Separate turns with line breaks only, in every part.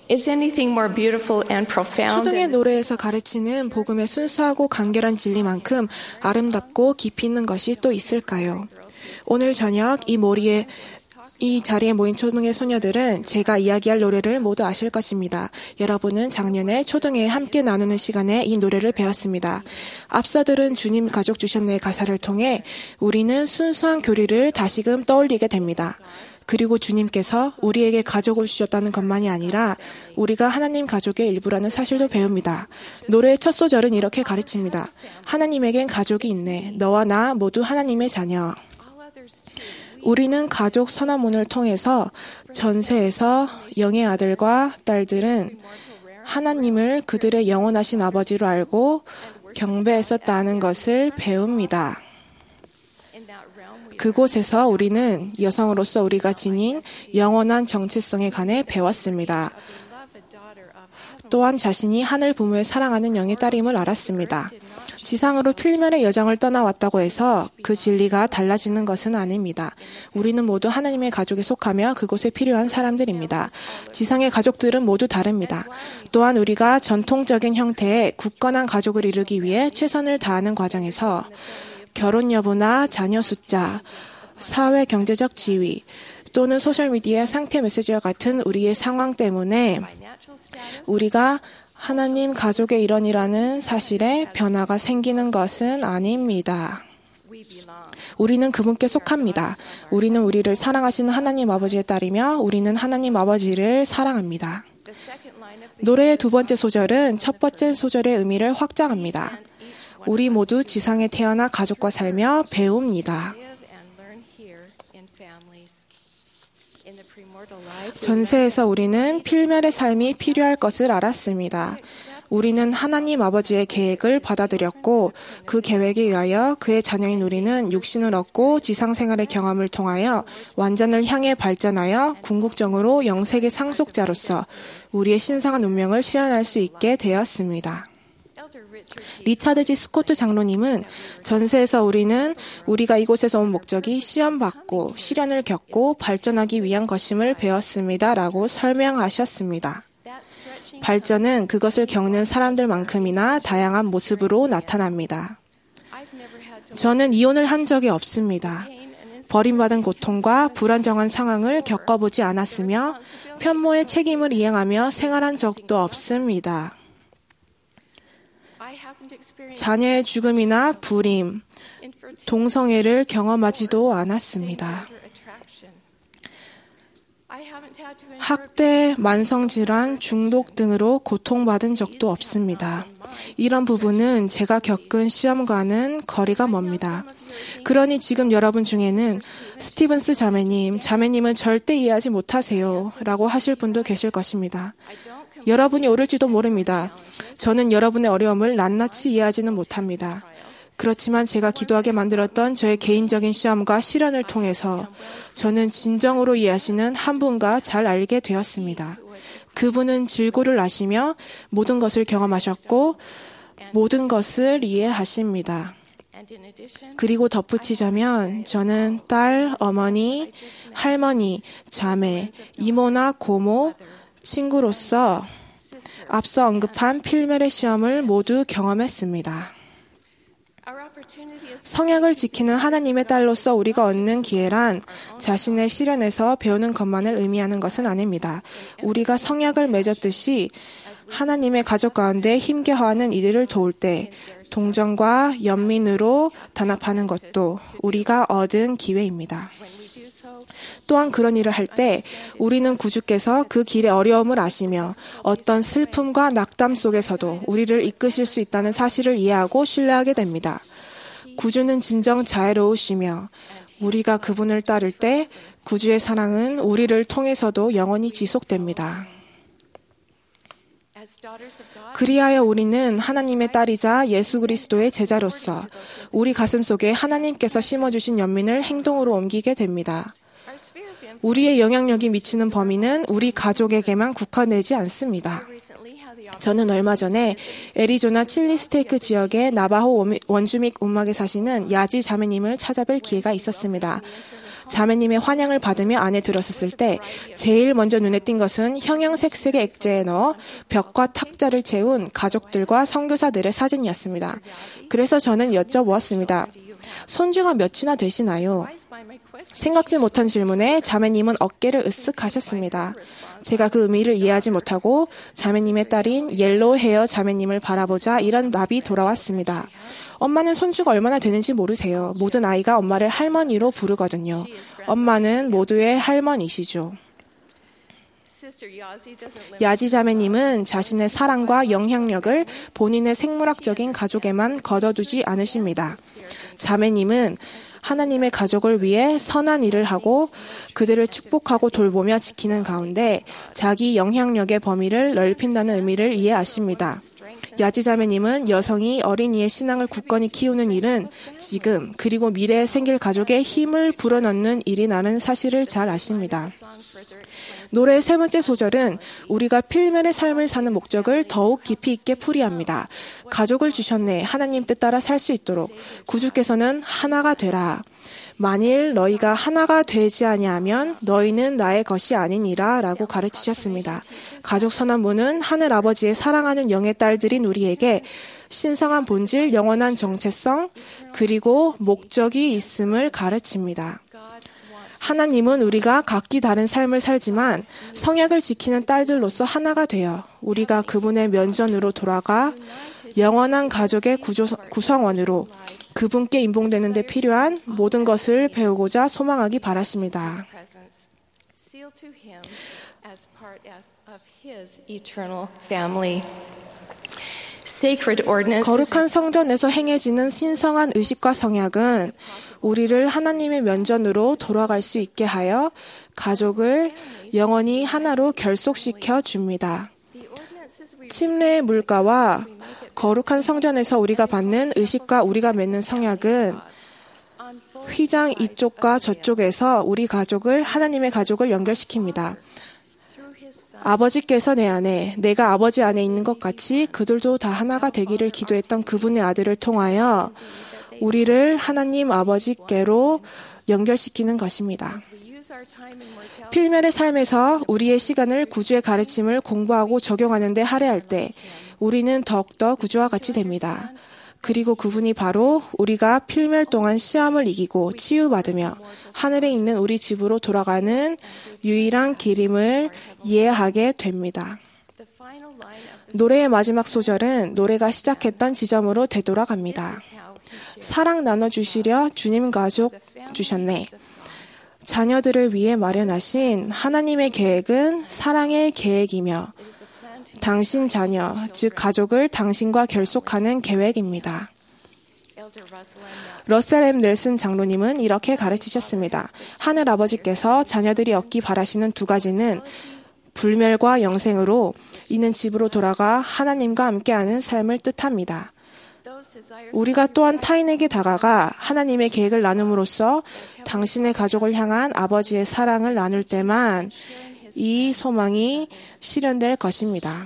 Is anything more beautiful and profound
초등의
than
노래에서 가르치는 복음의 순수하고 간결한 진리만큼 아름답고 깊이 있는 것이 또 있을까요? 오늘 저녁 이 자리에 모인 초등의 소녀들은 제가 이야기할 노래를 모두 아실 것입니다. 여러분은 작년에 초등회에 함께 나누는 시간에 이 노래를 배웠습니다. 앞서 들은 주님 가족 주셨네의 가사를 통해 우리는 순수한 교리를 다시금 떠올리게 됩니다. 그리고 주님께서 우리에게 가족을 주셨다는 것만이 아니라 우리가 하나님 가족의 일부라는 사실도 배웁니다. 노래의 첫 소절은 이렇게 가르칩니다. 하나님에겐 가족이 있네. 너와 나 모두 하나님의 자녀. 우리는 가족 선언문을 통해서 전세에서 영의 아들과 딸들은 하나님을 그들의 영원하신 아버지로 알고 경배했었다는 것을 배웁니다. 그곳에서 우리는 여성으로서 우리가 지닌 영원한 정체성에 관해 배웠습니다. 또한 자신이 하늘 부모의 사랑하는 영의 딸임을 알았습니다. 지상으로 필면의 여정을 떠나왔다고 해서 그 진리가 달라지는 것은 아닙니다. 우리는 모두 하나님의 가족에 속하며 그곳에 필요한 사람들입니다. 지상의 가족들은 모두 다릅니다. 또한 우리가 전통적인 형태의 굳건한 가족을 이루기 위해 최선을 다하는 과정에서 결혼 여부나 자녀 숫자, 사회 경제적 지위 또는 소셜미디어 상태 메시지와 같은 우리의 상황 때문에 우리가 하나님 가족의 일원이라는 사실에 변화가 생기는 것은 아닙니다. 우리는 그분께 속합니다. 우리는 우리를 사랑하시는 하나님 아버지의 딸이며 우리는 하나님 아버지를 사랑합니다. 노래의 두 번째 소절은 첫 번째 소절의 의미를 확장합니다. 우리 모두 지상에 태어나 가족과 살며 배웁니다. 전세에서 우리는 필멸의 삶이 필요할 것을 알았습니다. 우리는 하나님 아버지의 계획을 받아들였고 그 계획에 의하여 그의 자녀인 우리는 육신을 얻고 지상생활의 경험을 통하여 완전을 향해 발전하여 궁극적으로 영세계 상속자로서 우리의 신성한 운명을 실현할 수 있게 되었습니다. 리차드 G. 스코트 장로님은 전세에서 우리가 이곳에서 온 목적이 시험받고 시련을 겪고 발전하기 위한 것임을 배웠습니다. 라고 설명하셨습니다. 발전은 그것을 겪는 사람들만큼이나 다양한 모습으로 나타납니다. 저는 이혼을 한 적이 없습니다. 버림받은 고통과 불안정한 상황을 겪어보지 않았으며 편모의 책임을 이행하며 생활한 적도 없습니다. 자녀의 죽음이나 불임, 동성애를 경험하지도 않았습니다. 학대, 만성질환, 중독 등으로 고통받은 적도 없습니다. 이런 부분은 제가 겪은 시험과는 거리가 멉니다. 그러니 지금 여러분 중에는 스티븐스 자매님은 절대 이해하지 못하세요 라고 하실 분도 계실 것입니다. 여러분이 오를지도 모릅니다. 저는 여러분의 어려움을 낱낱이 이해하지는 못합니다. 그렇지만 제가 기도하게 만들었던 저의 개인적인 시험과 시련을 통해서 저는 진정으로 이해하시는 한 분과 잘 알게 되었습니다. 그분은 질고를 아시며 모든 것을 경험하셨고 모든 것을 이해하십니다. 그리고 덧붙이자면 저는 딸, 어머니, 할머니, 자매, 이모나 고모, 친구로서 앞서 언급한 필멸의 시험을 모두 경험했습니다. 성약을 지키는 하나님의 딸로서 우리가 얻는 기회란 자신의 시련에서 배우는 것만을 의미하는 것은 아닙니다. 우리가 성약을 맺었듯이 하나님의 가족 가운데 힘겨워하는 이들을 도울 때 동정과 연민으로 단합하는 것도 우리가 얻은 기회입니다. 또한 그런 일을 할 때 우리는 구주께서 그 길의 어려움을 아시며 어떤 슬픔과 낙담 속에서도 우리를 이끄실 수 있다는 사실을 이해하고 신뢰하게 됩니다. 구주는 진정 자애로우시며 우리가 그분을 따를 때 구주의 사랑은 우리를 통해서도 영원히 지속됩니다. 그리하여 우리는 하나님의 딸이자 예수 그리스도의 제자로서 우리 가슴 속에 하나님께서 심어주신 연민을 행동으로 옮기게 됩니다. 우리의 영향력이 미치는 범위는 우리 가족에게만 국한되지 않습니다. 저는 얼마 전에 애리조나 칠리스테이크 지역의 나바호 원주민 움막에 사시는 야지 자매님을 찾아뵐 기회가 있었습니다. 자매님의 환영을 받으며 안에 들어섰을 때 제일 먼저 눈에 띈 것은 형형색색의 액자에 넣어 벽과 탁자를 채운 가족들과 선교사들의 사진이었습니다. 그래서 저는 여쭤보았습니다. 손주가 몇이나 되시나요? 생각지 못한 질문에 자매님은 어깨를 으쓱 하셨습니다. 제가 그 의미를 이해하지 못하고 자매님의 딸인 옐로우 헤어 자매님을 바라보자 이런 답이 돌아왔습니다. 엄마는 손주가 얼마나 되는지 모르세요. 모든 아이가 엄마를 할머니로 부르거든요. 엄마는 모두의 할머니시죠. 야지 자매님은 자신의 사랑과 영향력을 본인의 생물학적인 가족에만 거둬두지 않으십니다. 자매님은 하나님의 가족을 위해 선한 일을 하고 그들을 축복하고 돌보며 지키는 가운데 자기 영향력의 범위를 넓힌다는 의미를 이해하십니다. 야지 자매님은 여성이 어린이의 신앙을 굳건히 키우는 일은 지금 그리고 미래에 생길 가족에 힘을 불어넣는 일이라는 사실을 잘 아십니다. 노래의 세 번째 소절은 우리가 필면의 삶을 사는 목적을 더욱 깊이 있게 풀이합니다. 가족을 주셨네. 하나님 뜻 따라 살 수 있도록. 구주께서는 하나가 되라. 만일 너희가 하나가 되지 아니하면 너희는 나의 것이 아니니라 라고 가르치셨습니다. 가족 선언문은 하늘 아버지의 사랑하는 영의 딸들인 우리에게 신성한 본질, 영원한 정체성, 그리고 목적이 있음을 가르칩니다. 하나님은 우리가 각기 다른 삶을 살지만 성약을 지키는 딸들로서 하나가 되어 우리가 그분의 면전으로 돌아가 영원한 가족의 구성원으로 그분께 인봉되는 데 필요한 모든 것을 배우고자 소망하기 바라십니다. 거룩한 성전에서 행해지는 신성한 의식과 성약은 우리를 하나님의 면전으로 돌아갈 수 있게 하여 가족을 영원히 하나로 결속시켜 줍니다. 침례의 물가와 거룩한 성전에서 우리가 받는 의식과 우리가 맺는 성약은 휘장 이쪽과 저쪽에서 우리 가족을 하나님의 가족을 연결시킵니다. 아버지께서 내 안에, 내가 아버지 안에 있는 것 같이 그들도 다 하나가 되기를 기도했던 그분의 아들을 통하여 우리를 하나님 아버지께로 연결시키는 것입니다. 필면의 삶에서 우리의 시간을 구주의 가르침을 공부하고 적용하는 데 할애할 때 우리는 더욱더 구주와 같이 됩니다. 그리고 그분이 바로 우리가 필멸 동안 시험을 이기고 치유받으며 하늘에 있는 우리 집으로 돌아가는 유일한 길임을 이해하게 됩니다. 노래의 마지막 소절은 노래가 시작했던 지점으로 되돌아갑니다. 사랑 나눠주시려 주님 가족 주셨네. 자녀들을 위해 마련하신 하나님의 계획은 사랑의 계획이며 당신 자녀, 즉 가족을 당신과 결속하는 계획입니다. 러셀 M. 넬슨 장로님은 이렇게 가르치셨습니다. 하늘 아버지께서 자녀들이 얻기 바라시는 두 가지는 불멸과 영생으로 이는 집으로 돌아가 하나님과 함께하는 삶을 뜻합니다. 우리가 또한 타인에게 다가가 하나님의 계획을 나눔으로써 당신의 가족을 향한 아버지의 사랑을 나눌 때만 이 소망이 실현될 것입니다.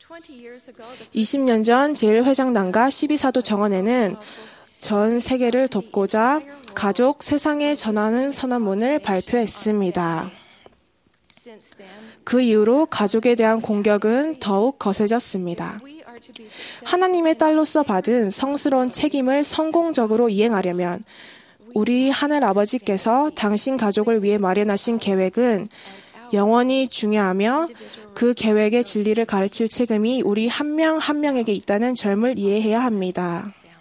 20년 전 제1회장단과 12사도 정원회는 전 세계를 돕고자 가족 세상에 전하는 선언문을 발표했습니다. 그 이후로 가족에 대한 공격은 더욱 거세졌습니다. 하나님의 딸로서 받은 성스러운 책임을 성공적으로 이행하려면 우리 하늘 아버지께서 당신 가족을 위해 마련하신 계획은 영원히 중요하며 그 계획의 진리를 가르칠 책임이 우리 한 명 한 명에게 있다는 점을 이해해야 합니다.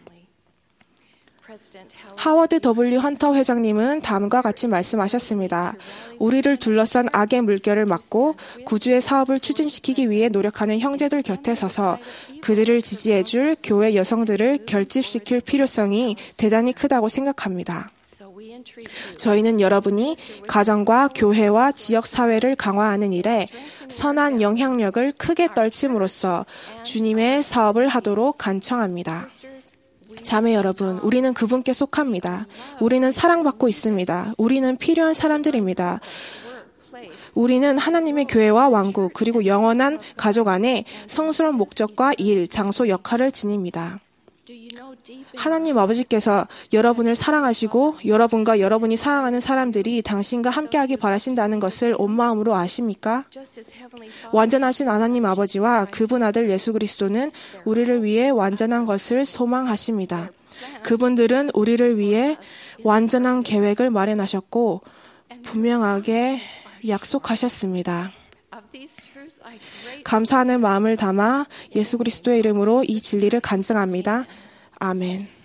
하워드 W. 헌터 회장님은 다음과 같이 말씀하셨습니다. 우리를 둘러싼 악의 물결을 막고 구주의 사업을 추진시키기 위해 노력하는 형제들 곁에 서서 그들을 지지해줄 교회 여성들을 결집시킬 필요성이 대단히 크다고 생각합니다. 저희는 여러분이 가정과 교회와 지역사회를 강화하는 일에 선한 영향력을 크게 떨침으로써 주님의 사업을 하도록 간청합니다. 자매 여러분, 우리는 그분께 속합니다. 우리는 사랑받고 있습니다. 우리는 필요한 사람들입니다. 우리는 하나님의 교회와 왕국 그리고 영원한 가족 안에 성스러운 목적과 일, 장소, 역할을 지닙니다. 하나님 아버지께서 여러분을 사랑하시고 여러분과 여러분이 사랑하는 사람들이 당신과 함께하기 바라신다는 것을 온 마음으로 아십니까? 완전하신 하나님 아버지와 그분 아들 예수 그리스도는 우리를 위해 완전한 것을 소망하십니다. 그분들은 우리를 위해 완전한 계획을 마련하셨고 분명하게 약속하셨습니다. 감사하는 마음을 담아 예수 그리스도의 이름으로 이 진리를 간증합니다. 아멘.